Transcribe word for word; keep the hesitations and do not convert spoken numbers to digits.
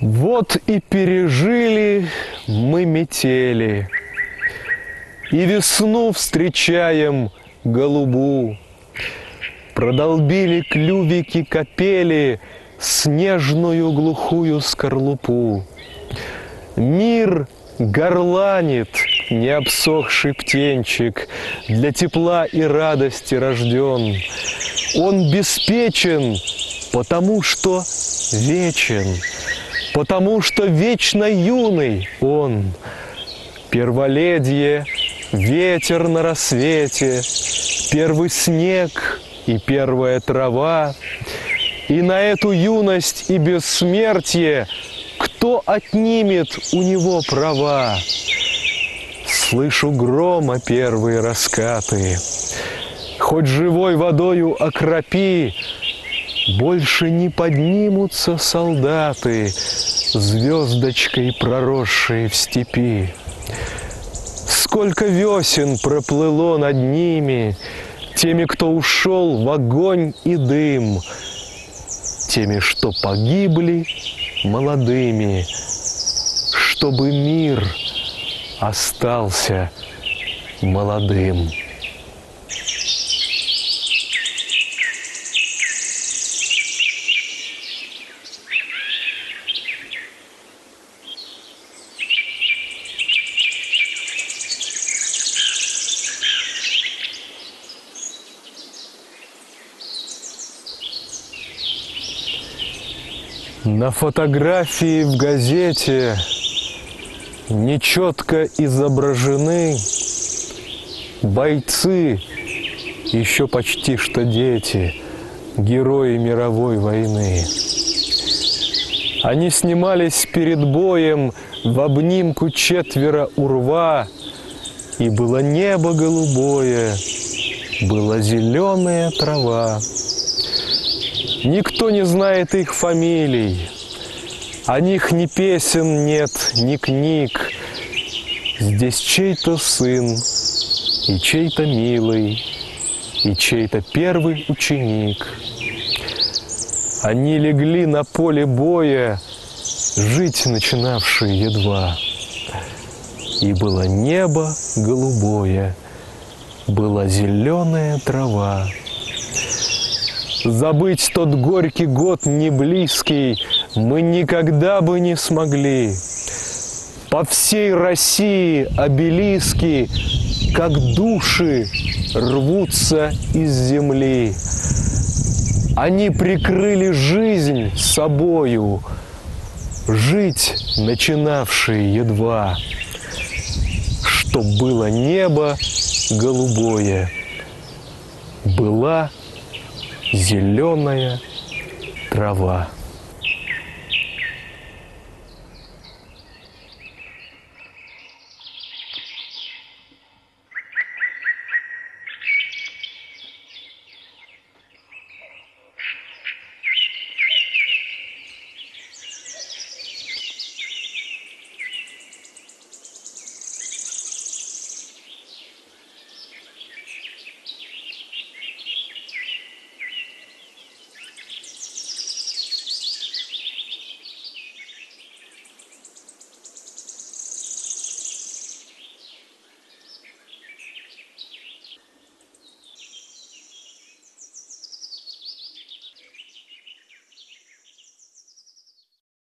Вот и пережили мы метели, и весну встречаем голубу. Продолбили клювики капели снежную глухую скорлупу. Мир горланит, не обсохший птенчик, для тепла и радости рожден. Он беспечен, потому что вечен, потому что вечно юный он. Перволедье, ветер на рассвете, первый снег и первая трава. И на эту юность и бессмертие кто отнимет у него права? Слышу грома первые раскаты, хоть живой водою окропи, больше не поднимутся солдаты, звездочкой проросшие в степи. Сколько весен проплыло над ними, теми, кто ушел в огонь и дым, теми, что погибли молодыми, чтобы мир остался молодым. На фотографии в газете нечетко изображены бойцы, еще почти что дети, герои мировой войны. Они снимались перед боем в обнимку четверо у рва, и было небо голубое, была зеленая трава. Никто не знает их фамилий, о них ни песен нет, ни книг. Здесь чей-то сын, и чей-то милый, и чей-то первый ученик. Они легли на поле боя, жить начинавшие едва. И было небо голубое, была зеленая трава. Забыть тот горький год неблизкий мы никогда бы не смогли. По всей России обелиски, как души, рвутся из земли. Они прикрыли жизнь собою, жить начинавшие едва. Чтоб было небо голубое, была зеленая трава.